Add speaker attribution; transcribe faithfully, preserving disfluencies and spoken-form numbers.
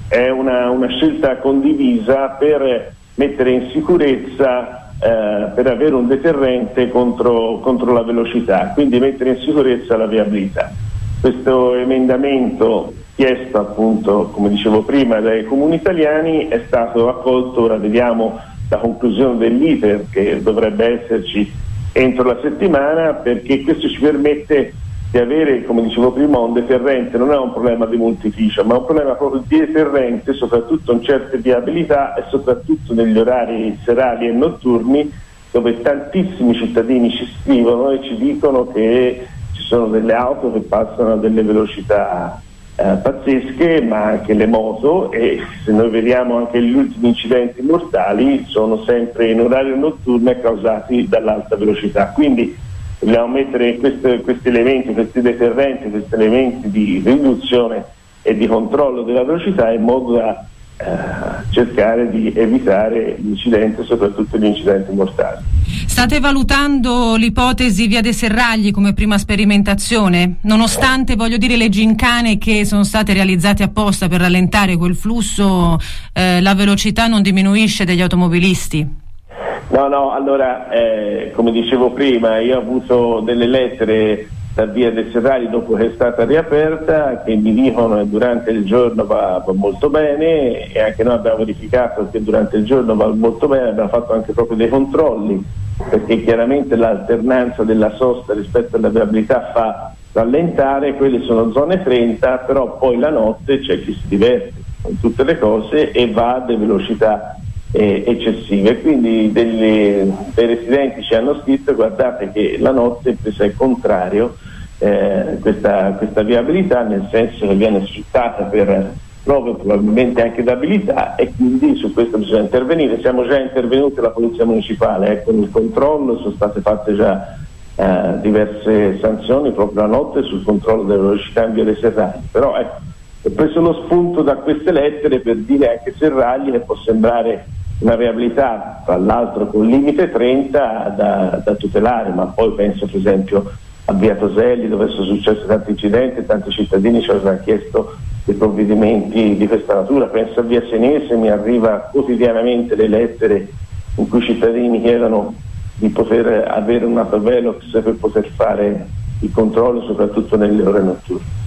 Speaker 1: è una, una scelta condivisa per mettere in sicurezza, eh, per avere un deterrente contro, contro la velocità, quindi mettere in sicurezza la viabilità. Questo emendamento, chiesto appunto, come dicevo prima, dai comuni italiani, è stato accolto. Ora vediamo la conclusione dell'iter che dovrebbe esserci entro la settimana, perché questo ci permette di avere, come dicevo prima, un deterrente. Non è un problema di multificio, ma un problema proprio di deterrente, soprattutto in certe viabilità e soprattutto negli orari serali e notturni, dove tantissimi cittadini ci scrivono e ci dicono che ci sono delle auto che passano a delle velocità eh, pazzesche, ma anche le moto, e se noi vediamo anche gli ultimi incidenti mortali sono sempre in orario notturno e causati dall'alta velocità. Quindi dobbiamo mettere questi, questi elementi, questi deterrenti, questi elementi di riduzione e di controllo della velocità, in modo da eh, cercare di evitare gli incidenti, soprattutto gli incidenti mortali.
Speaker 2: State valutando l'ipotesi via dei Serragli come prima sperimentazione, nonostante, voglio dire, le gincane che sono state realizzate apposta per rallentare quel flusso, eh, la velocità non diminuisce degli automobilisti?
Speaker 1: No, no, allora, eh, come dicevo prima, io ho avuto delle lettere da via dei Serragli dopo che è stata riaperta, che mi dicono che durante il giorno va, va molto bene, e anche noi abbiamo verificato che durante il giorno va molto bene. Abbiamo fatto anche proprio dei controlli, perché chiaramente l'alternanza della sosta rispetto alla viabilità fa rallentare. Quelle sono zone trenta, però poi la notte c'è chi si diverte con tutte le cose e va a delle velocità eh, eccessive. Quindi delle, dei residenti ci hanno scritto: guardate che la notte è il contrario, eh, questa, questa viabilità, nel senso che viene sfruttata per proprio probabilmente anche d'abilità, e quindi su questo bisogna intervenire. Siamo già intervenuti la Polizia Municipale eh, con il controllo, sono state fatte già eh, diverse sanzioni proprio la notte sul controllo delle velocità in via dei Serragli. Però ecco, ho preso lo spunto da queste lettere per dire anche Serragli che può sembrare una viabilità, tra l'altro con limite trenta, da, da tutelare, ma poi penso per esempio a via Toselli, dove sono successi tanti incidenti e tanti cittadini ci avevano chiesto dei provvedimenti di questa natura. Penso a via Senese, mi arriva quotidianamente le lettere in cui i cittadini chiedono di poter avere un autovelox per poter fare il controllo soprattutto nelle ore notturne.